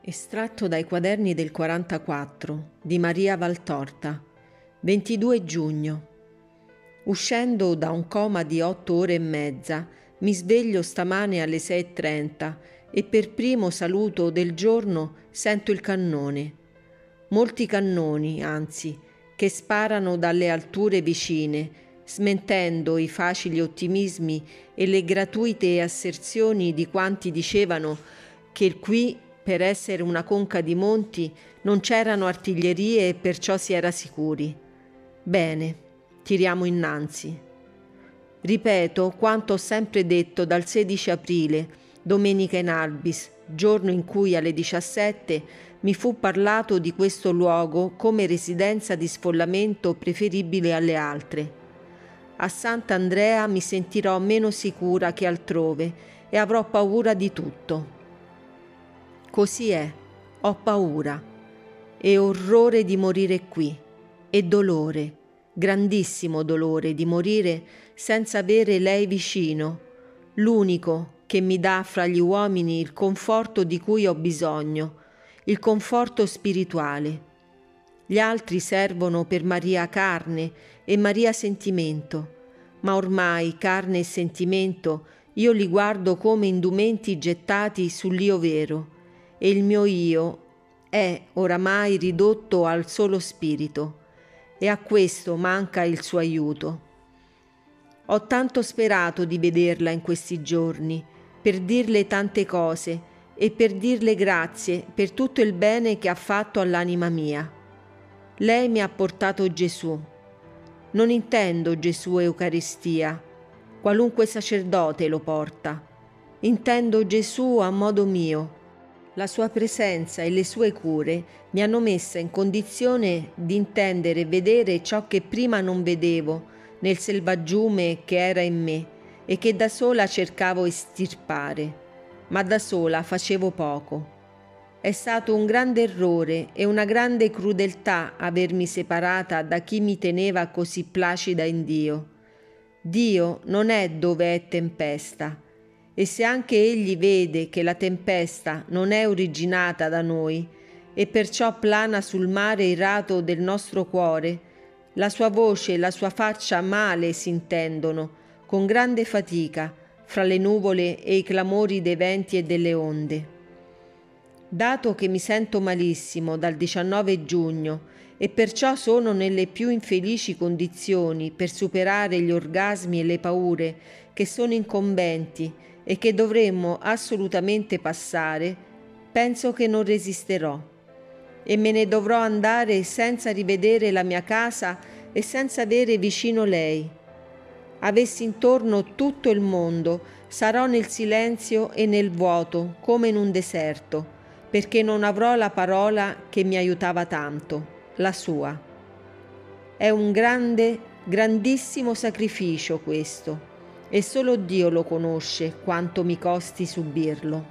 Estratto dai quaderni del 44 di Maria Valtorta, 22 giugno. Uscendo da un coma di 8 ore e mezza, mi sveglio stamane alle 6:30 e per primo saluto del giorno sento il cannone. Molti cannoni, anzi, che sparano dalle alture vicine, smentendo i facili ottimismi e le gratuite asserzioni di quanti dicevano che qui, per essere una conca di monti, non c'erano artiglierie e perciò si era sicuri. Bene, tiriamo innanzi. Ripeto quanto ho sempre detto dal 16 aprile, domenica in Albis, giorno in cui alle 17 mi fu parlato di questo luogo come residenza di sfollamento preferibile alle altre. A Sant'Andrea mi sentirò meno sicura che altrove e avrò paura di tutto. Così è, ho paura e orrore di morire qui e dolore, grandissimo dolore di morire senza avere lei vicino, l'unico che mi dà fra gli uomini il conforto di cui ho bisogno, il conforto spirituale. Gli altri servono per Maria carne e Maria sentimento, ma ormai carne e sentimento io li guardo come indumenti gettati sull'io vero, e il mio io è oramai ridotto al solo spirito, e a questo manca il suo aiuto. Ho tanto sperato di vederla in questi giorni, per dirle tante cose e per dirle grazie per tutto il bene che ha fatto all'anima mia. Lei mi ha portato Gesù. Non intendo Gesù Eucaristia, qualunque sacerdote lo porta. Intendo Gesù a modo mio. La sua presenza e le sue cure mi hanno messa in condizione di intendere e vedere ciò che prima non vedevo nel selvaggiume che era in me e che da sola cercavo estirpare, ma da sola facevo poco. È stato un grande errore e una grande crudeltà avermi separata da chi mi teneva così placida in Dio. Dio non è dove è tempesta, e se anche egli vede che la tempesta non è originata da noi e perciò plana sul mare irato del nostro cuore, la sua voce e la sua faccia male si intendono, con grande fatica, fra le nuvole e i clamori dei venti e delle onde. Dato che mi sento malissimo dal 19 giugno e perciò sono nelle più infelici condizioni per superare gli orgasmi e le paure che sono incombenti e che dovremmo assolutamente passare, penso che non resisterò e me ne dovrò andare senza rivedere la mia casa e senza avere vicino lei. Avessi intorno tutto il mondo, sarò nel silenzio e nel vuoto come in un deserto, perché non avrò la parola che mi aiutava tanto, la sua. È un grandissimo sacrificio questo, e solo Dio lo conosce quanto mi costi subirlo.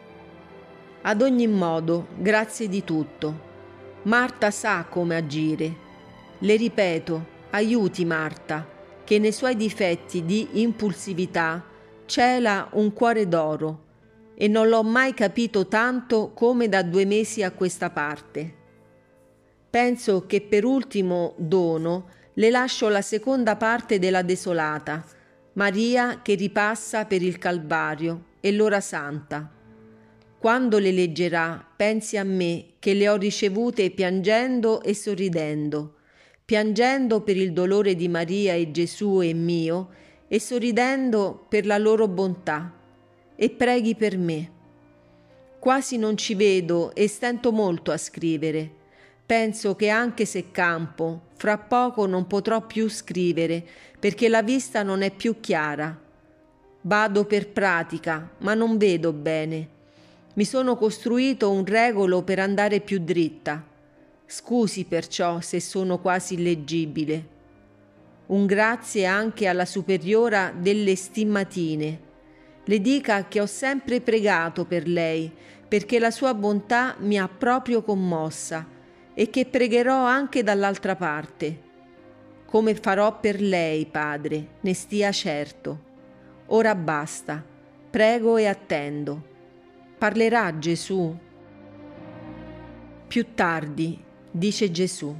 Ad ogni modo, grazie di tutto. Marta sa come agire. Le ripeto, aiuti Marta, che nei suoi difetti di impulsività cela un cuore d'oro, e non l'ho mai capito tanto come da 2 mesi a questa parte. Penso che per ultimo dono le lascio la seconda parte della Desolata, Maria che ripassa per il Calvario e l'ora santa. Quando le leggerà, pensi a me che le ho ricevute piangendo e sorridendo, piangendo per il dolore di Maria e Gesù e mio, e sorridendo per la loro bontà, e preghi per me. Quasi non ci vedo e stento molto a scrivere. Penso che anche se campo, fra poco non potrò più scrivere, perché la vista non è più chiara. Vado per pratica, ma non vedo bene. Mi sono costruito un regolo per andare più dritta. Scusi perciò se sono quasi illeggibile. Un grazie anche alla superiora delle stimmatine. Le dica che ho sempre pregato per lei, perché la sua bontà mi ha proprio commossa, e che pregherò anche dall'altra parte. Come farò per lei, Padre, ne stia certo. Ora basta, prego e attendo. Parlerà Gesù? Più tardi, dice Gesù: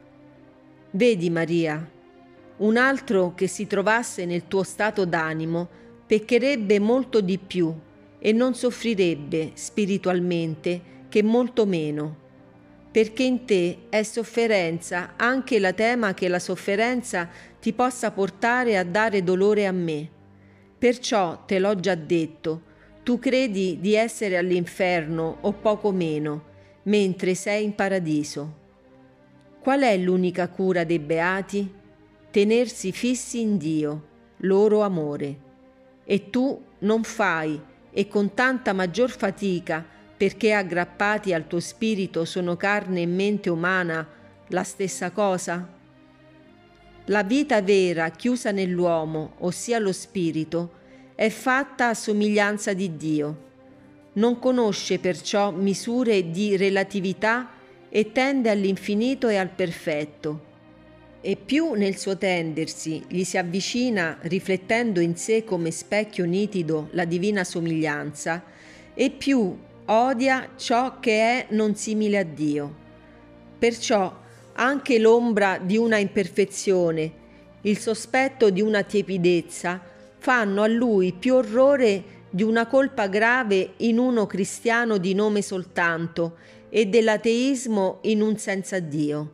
vedi Maria, un altro che si trovasse nel tuo stato d'animo peccherebbe molto di più e non soffrirebbe spiritualmente che molto meno, perché in te è sofferenza anche la tema che la sofferenza ti possa portare a dare dolore a me. Perciò te l'ho già detto, tu credi di essere all'inferno o poco meno, mentre sei in paradiso. Qual è l'unica cura dei beati? Tenersi fissi in Dio, loro amore. E tu non fai, e con tanta maggior fatica, perché aggrappati al tuo spirito sono carne e mente umana, la stessa cosa? La vita vera chiusa nell'uomo, ossia lo spirito, è fatta a somiglianza di Dio. Non conosce perciò misure di relatività e tende all'infinito e al perfetto. E più nel suo tendersi gli si avvicina riflettendo in sé come specchio nitido la divina somiglianza, e più odia ciò che è non simile a Dio. Perciò anche l'ombra di una imperfezione, il sospetto di una tiepidezza, fanno a lui più orrore di una colpa grave in uno cristiano di nome soltanto e dell'ateismo in un senza Dio.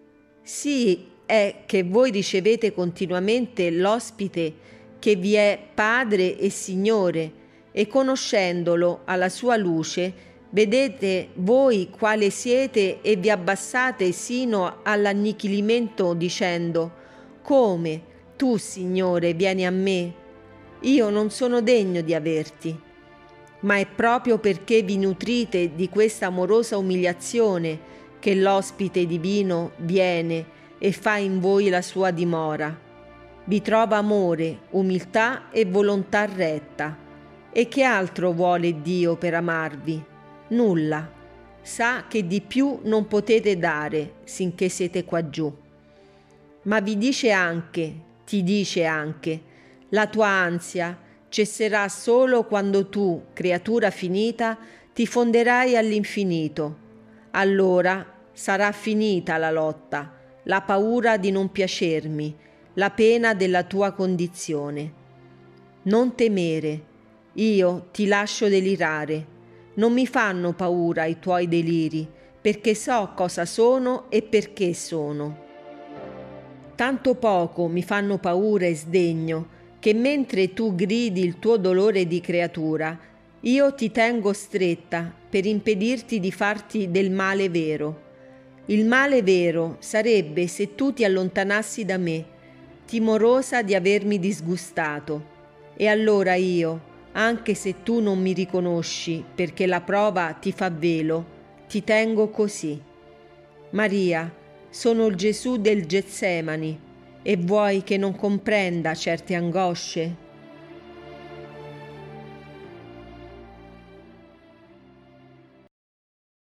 Sì è che voi ricevete continuamente l'ospite che vi è Padre e Signore, e conoscendolo alla sua luce, vedete voi quale siete e vi abbassate sino all'annichilimento dicendo: come tu, Signore, vieni a me? Io non sono degno di averti. Ma è proprio perché vi nutrite di questa amorosa umiliazione che l'ospite divino viene e fa in voi la sua dimora. Vi trova amore, umiltà e volontà retta. E che altro vuole Dio per amarvi? Nulla. Sa che di più non potete dare sinché siete qua giù. Ma vi dice anche, ti dice anche, la tua ansia cesserà solo quando tu, creatura finita, ti fonderai all'infinito. Allora sarà finita la lotta, la paura di non piacermi, la pena della tua condizione. Non temere, io ti lascio delirare. Non mi fanno paura i tuoi deliri, perché so cosa sono e perché sono. Tanto poco mi fanno paura e sdegno, che mentre tu gridi il tuo dolore di creatura, io ti tengo stretta per impedirti di farti del male vero. Il male vero sarebbe se tu ti allontanassi da me, timorosa di avermi disgustato. E allora io, anche se tu non mi riconosci perché la prova ti fa velo, ti tengo così. Maria, sono il Gesù del Getsemani, e vuoi che non comprenda certe angosce?